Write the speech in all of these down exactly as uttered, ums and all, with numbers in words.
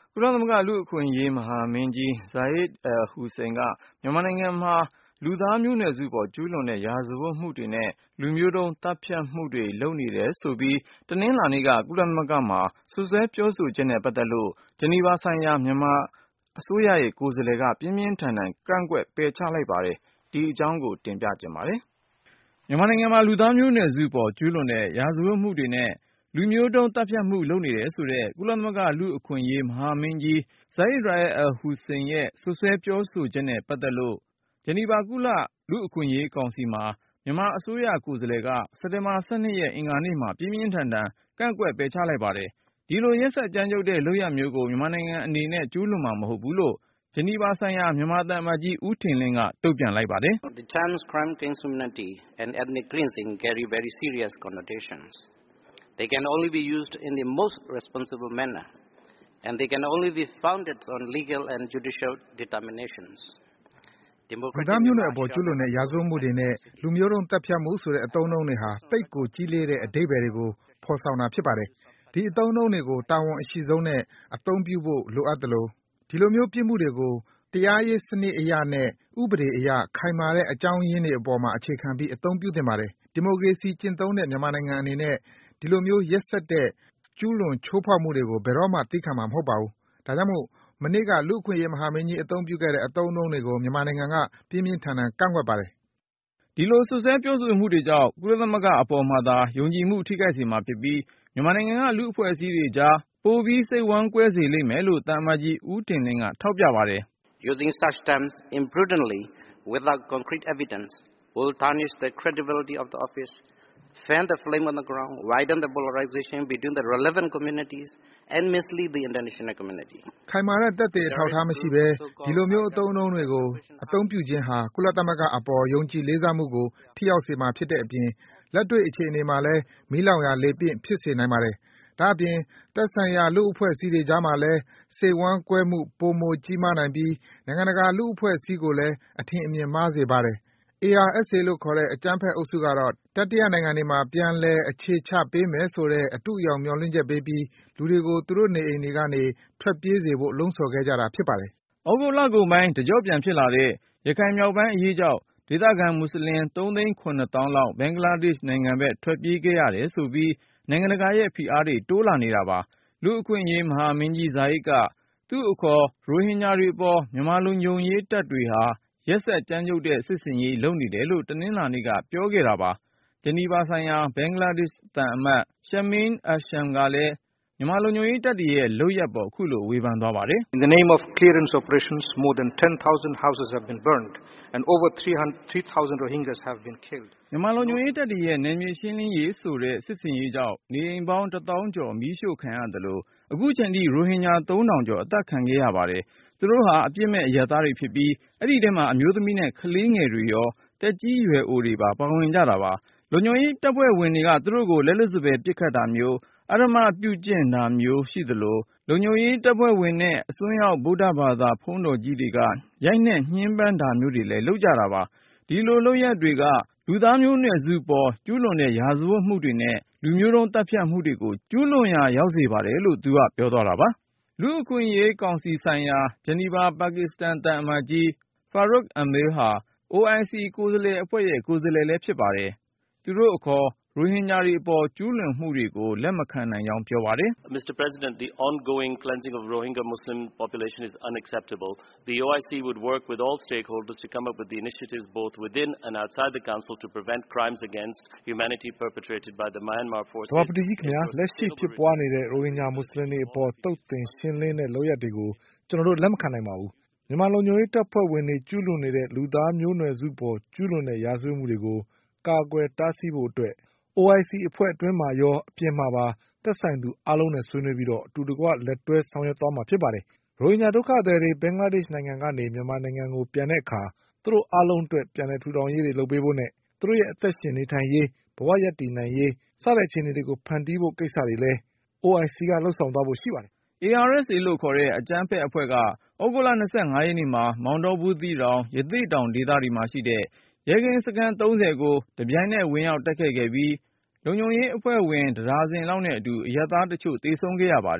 ကုလသမဂ္ဂလူ့အခွင့်အရေးမဟာမင်းကြီး Zeid Al Hussein ကမြန်မာနိုင်ငံမှာလူသားမျိုးနွယ်စုပေါ်ကျူးလွန်တဲ့ရာဇဝတ်မှုတွေနဲ့လူမျိုးတုံးသတ်ဖြတ်မှုတွေလုပ်နေတယ်ဆိုပြီးတနင်္လာနေ့ကကုလသမဂ္ဂမှာစွပ်စွဲပြောဆိုချက်နဲ့ပတ်သက်လို့ဂျနီဗာဆိုင်ရာမြန်မာအစိုးရရဲ့ကိုယ်စားလှယ်ကပြင်းပြင်းထန်ထန်ကန့်ကွက်ပယ်ချလိုက်ပါတယ်။ဒီအကြောင်းကိုတင်ပြကြပါမယ်။မြန်မာနိုင်ငံမှာလူသားမျိုးနွယ်စုပေါ်ကျူးလွန်တဲ့ရာဇဝတ်မှုတွေနဲ့လူမျိုးတုံးသတ်ဖြတ်မှုလုပ်နေတယ်ဆိုတဲ့ကုလသမဂ္ဂလူ့အခွင့်အရေးမဟာမင်းကြီး Zeid Ra'ad Al Hussein ရဲ့စွပ်စွဲပြောဆိုချက်နဲ့ပတ်သက်လို့ဂျနီဗာကုလလူ့အခွင့်အရေးကောင်စီမှာမြန်မာအစိုးရကိုယ်စားလှယ်ကစက်တင်ဘာ၁၂ရက်အင်္ဂါနေ့မှာပြင်းပြင်းထန်ထန်ကန့်ကွက်ပယ်ချလိုက်ပါတယ်။ဒီလိုရက်စက်ကြမ်းကြုတ်တဲ့လုပ်ရပ်မျိုးကိုမြန်မာနိုင်ငံအနေနဲ့ကျူးလွန်မှာမဟုတ်ဘူးလို့ဂျနီဗာဆိုင်ရာမြန်မာသံအမတ်ကြီးဦးထင်လင်းကတုံ့ပြန်လိုက်ပါတယ်။ The terms crime against humanity and ethnic cleansing carry very serious connotations. They can only be used in the most responsible manner, and they can only be founded on legal and judicial determinations. လူသားမျိုးနွယ်အပေါ်ကျူးလွန်တဲ့ရာဇဝတ်မှုတွေနဲ့လူမျိုးတုံးသတ်ဖြတ်မှုဆိုတဲ့အသုံးအနှုန်းတွေဟာတိတ်ကိုကြီးလေးတဲ့အဓိပ္ပာယ်တွေကိုဖော်ဆောင်တာဖြစ်ပါတယ်။ဒီအသုံးအနှုန်းတွေကိုတာဝန်အရှိဆုံးနဲ့အသုံးပြုဖို့လိုအပ်သလိုဒီလိုမျိုးပြစ်မှုတွေကိုတရားရေးစနစ်အရနဲ့ဥပဒေအရခိုင်မာတဲ့အကြောင်းရင်းတွေအပေါ်မှာအခြေခံပြီးအသုံးပြုသင့်ပါတယ်။ဒီမိုကရေစီကျင့်သုံးတဲ့မြန်မာနိုင်ငံအနေနဲ့ဒီလိုမျိုးရက်စက်တဲ့ကျူးလွန်ချိုးဖောက်မှုတွေကိုဘယ်တော့မှသည်းခံမှာမဟုတ်ပါဘူး။ဒါကြောင့်မို့မနေ့ကလူ့အခွင့်အရေးမဟာမင်းကြီးအသုံးပြုခဲ့တဲ့အသုံးအနှုန်းတွေကိုမြန်မာနိုင်ငံကပြင်းပြင်းထန်ထန်ကန့်ကွက်ပါတယ်။ဒီလိုစွပ်စွဲပြောဆိုမှုတွေကြောင့်ကုလသမဂ္ဂအပေါ်မှာသာယုံကြည်မှုထိခိုက်စေမှာဖြစ်ပြီးမြန်မာနိုင်ငံကလူ့အဖွဲ့အစည်းတွေကြားပိုပြီးစိတ်ဝမ်းကွဲစေလိမ့်မယ်လို့သံအမတ်ကြီးဦးထင်လင်းကထောက်ပြပါတယ်။ Using such terms imprudently without concrete evidence will tarnish the credibility of the office, fan the flame on the ground, widen the polarization between the relevant communities, and mislead the international community. ခိုင်မာတဲ့သက်သေအထောက်အထားမရှိဘဲဒီလိုမျိုးအသုံးအနှုန်းတွေကိုအသုံးပြုခြင်းဟာကုလသမဂ္ဂအပေါ်ယုံကြည်လေးစားမှုကိုထိရောက်စေမှာဖြစ်တဲ့အပြင်လက်တွေ့အခြေအနေမှာလည်းမီးလောင်ရာလေပင့်ဖြစ်စေနိုင်ပါတယ်။ဒါ့အပြင်သက်ဆိုင်ရာလူ့အဖွဲ့အစည်းတွေကြားမှာလည်းစိတ်ဝမ်းကွဲမှုပိုမိုကြီးမားနိုင်ပြီးနိုင်ငံတကာလူ့အဖွဲ့အစည်းကိုလည်းအထင်အမြင်မှားစေပါတယ်။ A R S A လို့ခေါ်တဲ့အကြမ်းဖက်အုပ်စုကတော့တတိယနိုင်ငံတွေမှာပြန်လည်အခြေချပေးမယ်ဆိုတဲ့အတုအယောင်မျှော်လင့်ချက်ပေးပြီးလူတွေကိုသူတို့နေအိမ်တွေကနေထွက်ပြေးစေဖို့လှုံ့ဆော်ခဲ့ကြတာဖြစ်ပါတယ်။ဩဂုတ်လကုန်ပိုင်းတကြော့ပြန်ဖြစ်လာတဲ့ရခိုင်မြောက်ပိုင်းအရေးကြောင့်ဒေသခံမွတ်စလင်သုံးသိန်းခုနှစ်သောင်းလောက်ဘင်္ဂလားဒေ့ရှ်နိုင်ငံဘက်ထွက်ပြေးခဲ့ရတယ်ဆိုပြီးနိုင်ငံတကာရဲ့ဖိအားတွေတိုးလာနေတာပါ။လူ့အခွင့်အရေးမဟာမင်းကြီး Zeid ကသူ့အခေါ်ရိုဟင်ဂျာတွေအပေါ်မြန်မာလုံခြုံရေးတပ်တွေဟာရက်စက်ကြမ်းကြုတ်တဲ့စစ်ဆင်ရေးလုပ်နေတယ်လို့တနင်္လာနေ့ကပြောခဲ့တာပါ။ဂျနီဗာဆိုင်ရာဘင်္ဂလားဒေ့ရှ်သံအမတ် Shameem Ahsan ကလည်းမြန်မာလုံခြုံရေးတပ်တွေရဲ့လုပ်ရပ်ပေါ်ခုလိုဝေဖန်သွားပါတယ်။ In the name of clearance operations more than ten thousand houses have been burned and over three thousand Rohingyas have been killed. မြန်မာလုံခြုံရေးတပ်တွေရဲ့နယ်မြေရှင်းလင်းရေးဆိုတဲ့စစ်ဆင်ရေးကြောင့်နေအိမ်ပေါင်းတစ်သောင်းကျော်မီးရှို့ခံရတယ်လို့အခုချိန်ထိရိုဟင်ဂျာသုံးထောင်ကျော်အသက်ခံခဲ့ရပါတယ်။သူတို့ဟာအပြစ်မဲ့အရပ်သားတွေဖြစ်ပြီးအဲ့ဒီထဲမှာအမျိုးသမီးနဲ့ကလေးငယ်တွေရောတက်ကြီးရွယ်အိုတွေပါပါဝင်ကြတာပါ။လုံခြုံရေးတပ်ဖွဲ့ဝင်တွေကသူတို့ကိုလက်လွတ်စပယ်ပစ်ခတ်တာမျိုးအဓမ္မပြုကျင့်တာမျိုးရှိသလိုလုံခြုံရေးတပ်ဖွဲ့ဝင်နဲ့အစွန်းရောက်ဗုဒ္ဓဘာသာဘုန်းတော်ကြီးတွေကရိုက်နှက်ညှဉ်းပန်းတာမျိုးတွေလည်းလုပ်ကြတာပါ။ဒီလိုလုပ်ရပ်တွေကလူသားမျိုးနွယ်စုပေါ်ကျူးလွန်တဲ့ရာဇဝတ်မှုတွေနဲ့လူမျိုးတုံးသတ်ဖြတ်မှုတွေကိုကျူးလွန်ရာရောက်စေပါတယ်လို့သူကပြောသွားတာပါ။လူ့အခွင့်အရေးကောင်စီဆိုင်ရာဂျနီဗာပါကစ္စတန်သံအမတ်ကြီး Farukh Amil ဟာ အို အိုင် စီ ကိုယ်စားလှယ်အဖွဲ့ရဲ့ကိုယ်စားလှယ်လည်းဖြစ်ပါတယ်။သူတို့အခေါ်ရိုဟင်ဂျာတွေအပေါ်ကျူးလွန်မှုတွေကိုလက်မခံနိုင်ကြောင်းပြောပါတယ်။ Mister President, the ongoing cleansing of Rohingya Muslim population is unacceptable. The အို အို အိုင် စီ would work with all stakeholders to come up with the initiatives both within and outside the Council to prevent crimes against humanity perpetrated by the Myanmar forces. ဘာပတိကြီးခင်ဗျာလက်ရှိဖြစ်ပွားနေတဲ့ရိုဟင်ဂျာမွတ်စလင်တွေအပေါ်တုတ်တင်ရှင်းလင်းတဲ့လုပ်ရပ်တွေကိုကျွန်တော်တို့လက်မခံနိုင်ပါဘူး။မြန်မာလုံခြုံရေးတပ်ဖွဲ့ဝင်တွေကျူးလွန်နေတဲ့လူသားမျိုးနွယ်စုပေါ်ကျူးလွန်တဲ့ရာဇဝတ်မှုတွေကိုကာကွယ်တားဆီးဖို့အတွက် အို အို အိုင် စီ အဖွဲ့အတွင်းမှာရောအပြင်မှာပါသက်ဆိုင်သူအားလုံးနဲ့ဆွေးနွေးပြီးတော့အတူတကွလက်တွဲဆောင်ရွက်သွားမှာဖြစ်ပါတယ်။ရိုဟင်ဂျာဒုက္ခသည်တွေဘင်္ဂလားဒေ့ရှ်နိုင်ငံကနေမြန်မာနိုင်ငံကိုပြန်တဲ့အခါသူတို့အားလုံးအတွက်ပြန်လည်ထူထောင်ရေးတွေလုပ်ပေးဖို့နဲ့သူတို့ရဲ့အသက်ရှင်နေထိုင်ရေးဘဝရပ်တည်နိုင်ရေးစတဲ့အခြေအနေတွေကိုဖန်တီးဖို့ကိစ္စတွေလည်း အို အို အိုင် စီ ကလှုပ်ဆောင်သွားဖို့ရှိပါတယ်။ A R S A လို့ခေါ်တဲ့အကြမ်းဖက်အဖွဲ့ကဩဂုတ်လ၂၅ရက်နေ့မှာမောင်တောဘူးသီးတောင်ရသေ့တောင်ဒေသတွေမှာရှိတဲ့ရဲကင်းစခန်းသုံးဆယ်ကိုတပြိုင်နက်ဝင်ရောက်တိုက်ခိုက်ခဲ့ပြီးလုံခြုံရေးအဖွဲ့ဝင်တဒါဇင်လောက်နဲ့အတူအရပ်သားတချို့သေဆုံးခဲ့ရပါတယ်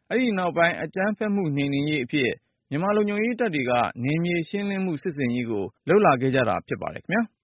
အဲ့ဒီနောက်ပိုင်းအကြမ်းဖက်မှုနှိမ်နင်းရေးအဖြစ်မြန်မာလုံခြုံရေးတပ်တွေကနယ်မြေရှင်းလင်းမှုစစ်ဆင်ရေးကိုလှုပ်လာခဲ့ကြတာဖြစ်ပါတယ်ခင်ဗျာ